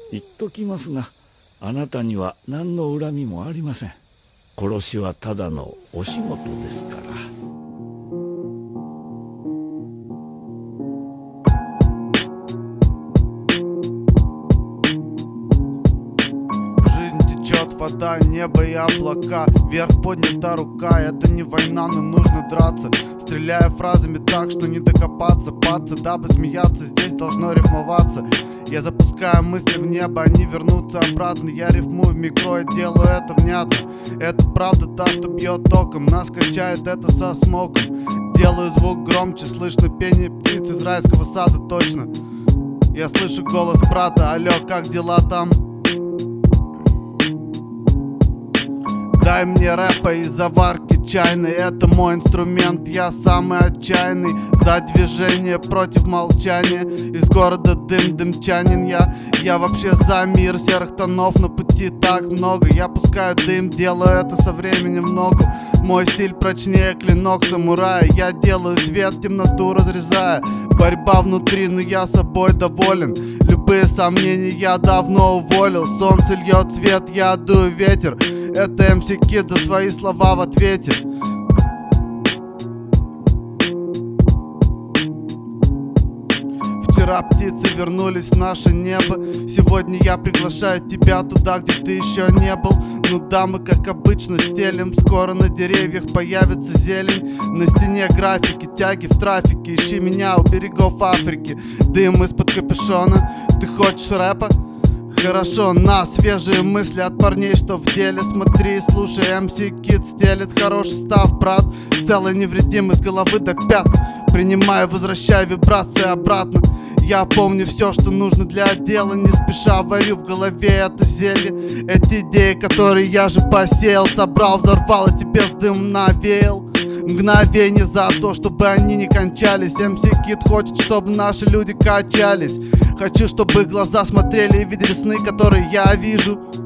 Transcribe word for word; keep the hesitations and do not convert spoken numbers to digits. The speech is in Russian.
言っときますが、あなたには何の恨みもありません。殺しはただのお仕事ですから。 Вода, небо и облака, вверх поднята рука. Это не война, но нужно драться, стреляя фразами так, что не докопаться. Пацы, дабы смеяться, здесь должно рифмоваться. Я запускаю мысли в небо, они вернутся обратно. Я рифмую в микро и делаю это внятно. Это правда та, что бьет током, нас качает это со смоком. Делаю звук громче, слышно пение птиц из райского сада точно. Я слышу голос брата: алло, как дела там? Дай мне рэпа и заварки чайной, это мой инструмент, я самый отчаянный. За движение против молчания, из города дым, дымчанин я. Я вообще за мир серых тонов, на пути так много. Я пускаю дым, делаю это со временем много. Мой стиль прочнее клинок самурая. Я делаю свет, темноту разрезая. Борьба внутри, но я собой доволен. Любые сомнения я давно уволил. Солнце льет свет, я дую ветер. Это эм си Kid за свои слова в ответе. Вчера птицы вернулись в наше небо. Сегодня я приглашаю тебя туда, где ты еще не был. Ну да, мы как обычно стелим. Скоро на деревьях появится зелень. На стене графики, тяги в трафике. Ищи меня у берегов Африки. Дым из-под капюшона. Ты хочешь рэпа? Хорошо, на свежие мысли от парней, что в деле. Смотри и слушай, эм си Kid стелит хороший став, брат. Целый невредимый с головы до пят. Принимаю, возвращаю вибрации обратно. Я помню все, что нужно для дела. Не спеша варю в голове это зелье. Эти идеи, которые я же посеял, собрал, взорвал и тебе с дымом навеял. Мгновение за то, чтобы они не кончались. эм си Kid хочет, чтобы наши люди качались. Хочу, чтобы глаза смотрели и видели сны, которые я вижу.